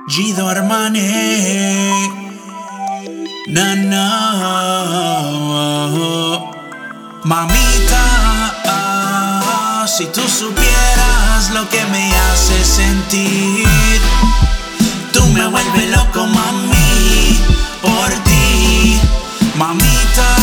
Gido Armani, no, no. Mamita, si tú supieras lo que me hace sentir. Tú me vuelves loco, mami, por ti. Mamita,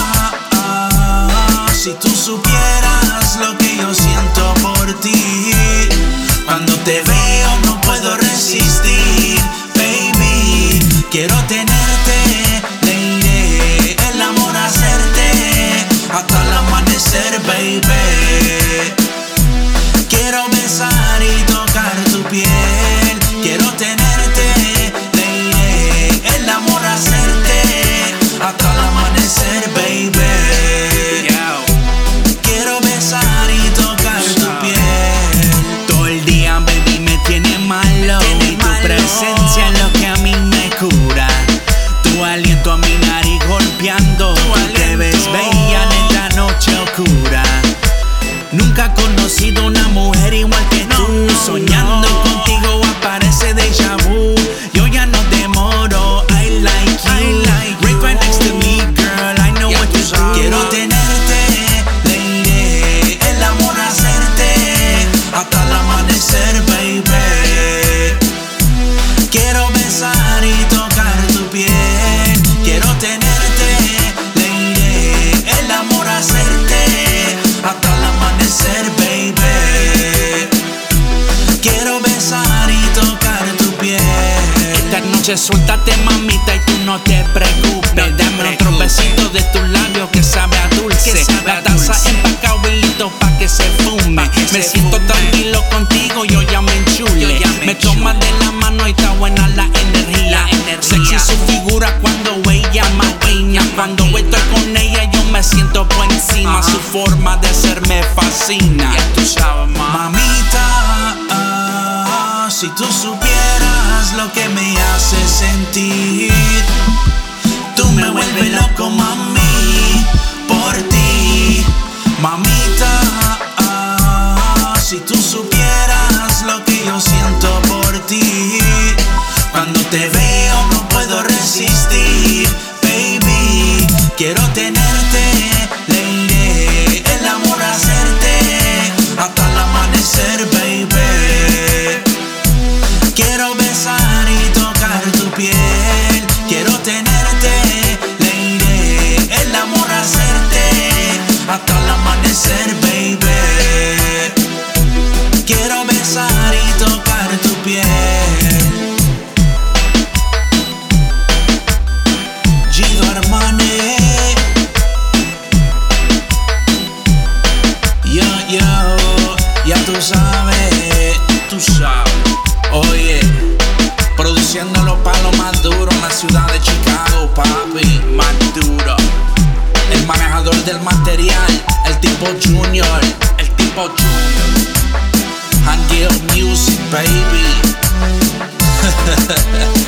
si tú supieras lo que yo siento por ti. Cuando te veo no puedo resistir, baby. Quiero tenerte, leeré el amor a hacerte hasta el amanecer, baby. Quiero besar y tocar tu piel. Quiero tenerte, leeré el amor a hacerte hasta el amanecer, baby. Quiero besar y tocar tu piel. Todo el día, baby, me tiene malo. Y tu presencia es lo que a mí me cura. Tu aliento a mi nariz golpeando. Tú te ves bella en esta noche oscura. Nunca he conocido una mujer igual que tú. Soñando contigo aparece déjà vu. Yo ya no demoro, I like you. Right next to me, girl, I know what you do. Quiero tenerte, leeré el amor a hacerte hasta el amanecer, baby. Quiero besar y tocar tu piel. Quiero tenerte, leeré el amor a hacerte hasta el amanecer, baby. Quiero besar y tocar tu piel. Esta noche suéltate, mamita, y tú no te preocupes. Dame otro besito de tus labios que sabe a dulce. La taza empacado y listo pa' que se fume. Me siento tranquilo contigo, yo ya me enchule. Me tomas de la mano y está buena la energía. Sexy su figura cuando ella maquina. Cuando estoy con ella yo me siento por encima. Su forma de ser me fascina. Mamita, si tú supieras lo que me hace sentir. Tú me vuelves loco, mami, por ti. Mamita, si tú supieras lo que yo siento por ti. Cuando te veo no puedo resistir, baby. Quiero tenerte, leeré el amor a hacerte hasta el amanecer, baby. Quiero besar y tocar tu piel. Quiero tenerte, leeré el amor a hacerte hasta el amanecer, baby. Quiero besar y tocar tu piel. Gido Armani, yo, ya tú sabes, Oye, produciendo los palos más duros en la ciudad de Chicago, papi, más duro. El manejador del material, el tipo Junior, Hangill Music, baby.